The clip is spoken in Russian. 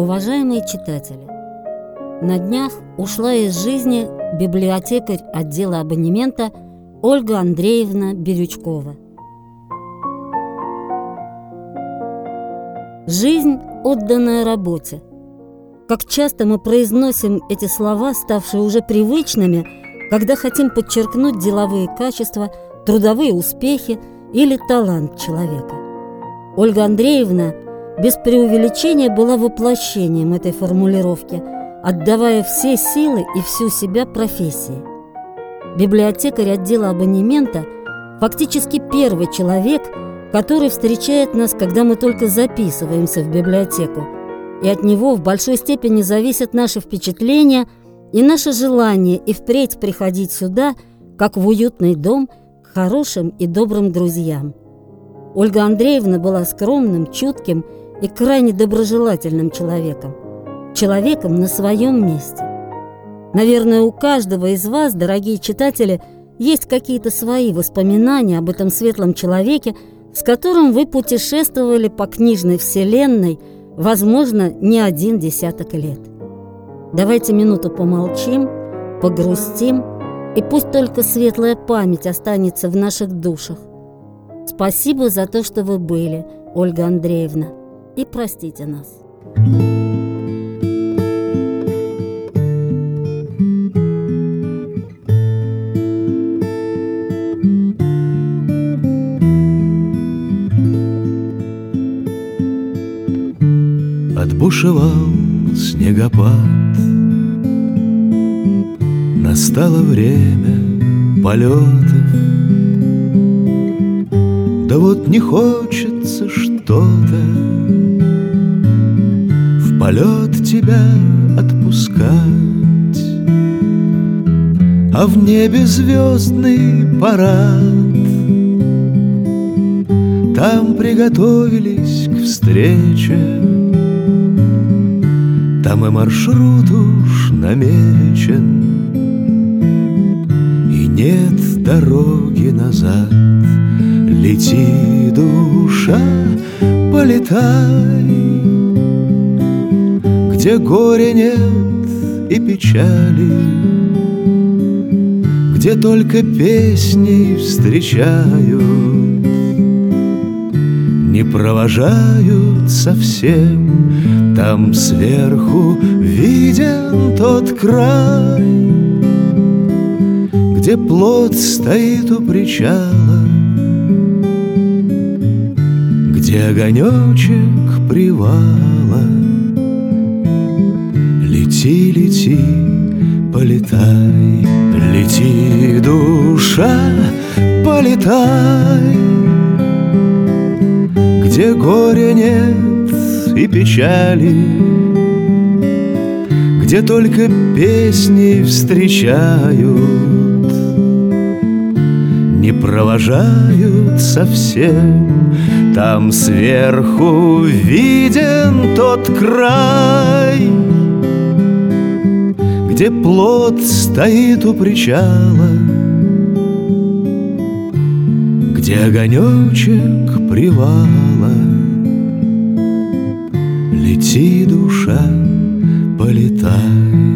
Уважаемые читатели, на днях ушла из жизни библиотекарь отдела абонемента Ольга Андреевна Бирючкова. Жизнь, отданная работе. Как часто мы произносим эти слова, ставшие уже привычными, когда хотим подчеркнуть деловые качества, трудовые успехи или талант человека. Ольга Андреевна без преувеличения была воплощением этой формулировки, отдавая все силы и всю себя профессии. Библиотекарь отдела абонемента фактически первый человек, который встречает нас, когда мы только записываемся в библиотеку, и от него в большой степени зависят наши впечатления и наше желание и впредь приходить сюда, как в уютный дом, к хорошим и добрым друзьям. Ольга Андреевна была скромным, чутким и крайне доброжелательным человеком. Человеком на своем месте. Наверное, у каждого из вас, дорогие читатели, есть какие-то свои воспоминания об этом светлом человеке, с которым вы путешествовали по книжной вселенной, возможно, не один десяток лет. Давайте минуту помолчим, погрустим, и пусть только светлая память останется в наших душах. Спасибо за то, что вы были, Ольга Андреевна, и простите нас. Отбушевал снегопад, настало время полетов. Да вот не хочется что-то в полет тебя отпускать, а в небе звездный парад. Там приготовились к встрече, там и маршрут уж намечен, и нет дороги назад. Лети, душа, полетай, где горя нет и печали, где только песни встречают, не провожают совсем. Там сверху виден тот край, где плот стоит у причала, где огонечек привала. Лети, лети, полетай, лети, душа, полетай, где горя нет и печали, где только песни встречают, не провожают совсем. Там сверху виден тот край, где плот стоит у причала, где огонечек привала. Лети, душа, полетай.